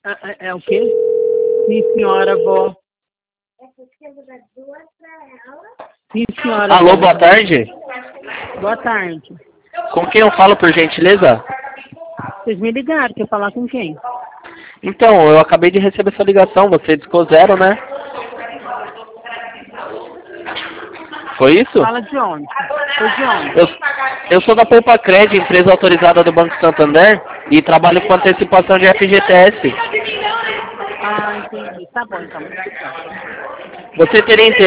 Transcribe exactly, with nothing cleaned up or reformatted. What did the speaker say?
É, é o quê? Sim, senhora, vó. Sim, senhora. Alô, vó. boa tarde. Boa tarde. Com quem eu falo, por gentileza? Vocês me ligaram, quer falar com quem? Então, eu acabei de receber essa ligação, você discou zero, né? Foi isso? Fala de onde? Foi de onde? Eu, eu sou da Poupa Cred, empresa autorizada do Banco Santander, e trabalho com antecipação de F G T S. Ah, entendi. Tá bom, então. Muito obrigada. Você teria interesse